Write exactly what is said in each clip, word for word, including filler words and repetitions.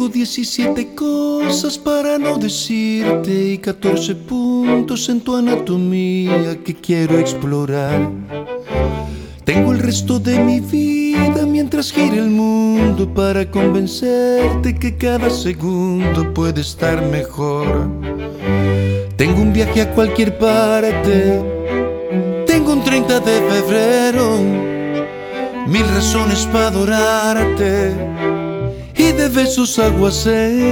Tengo diecisiete cosas para no decirte y catorce puntos en tu anatomía que quiero explorar. Tengo el resto de mi vida mientras gira el mundo para convencerte que cada segundo puede estar mejor. Tengo un viaje a cualquier parte, tengo un treinta de febrero, mil razones para adorarte y de besos aguaceros.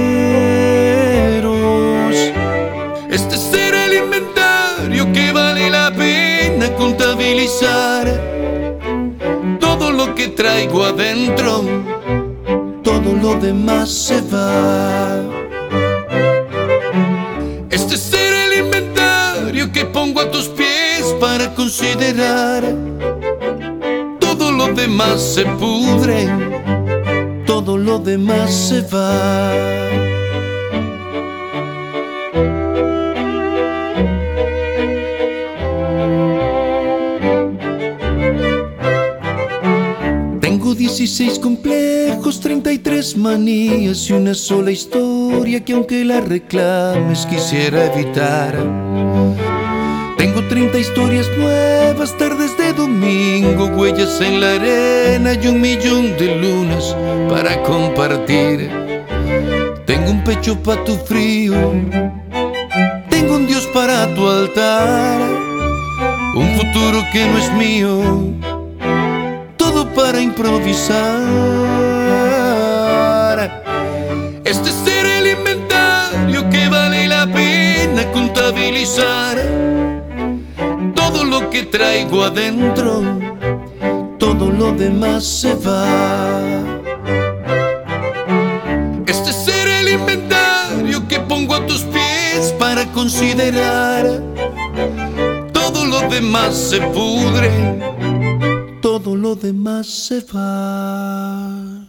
Este será el inventario que vale la pena contabilizar. Todo lo que traigo adentro, todo lo demás se va. Este será el inventario que pongo a tus pies para considerar. Todo lo demás se pudre, todo lo demás se va. Tengo dieciséis complejos, treinta y tres manías y una sola historia que aunque la reclames quisiera evitar. Tengo treinta historias nuevas, tardes de domingo, huellas en la arena y un millón de lunas para compartir. Tengo un pecho pa' tu frío, tengo un Dios para tu altar, un futuro que no es mío, todo para improvisar. Este será el inventario que vale la pena contabilizar. Todo lo que traigo adentro, todo lo demás se va. Este será el inventario que pongo a tus pies para considerar. Todo lo demás se pudre, todo lo demás se va.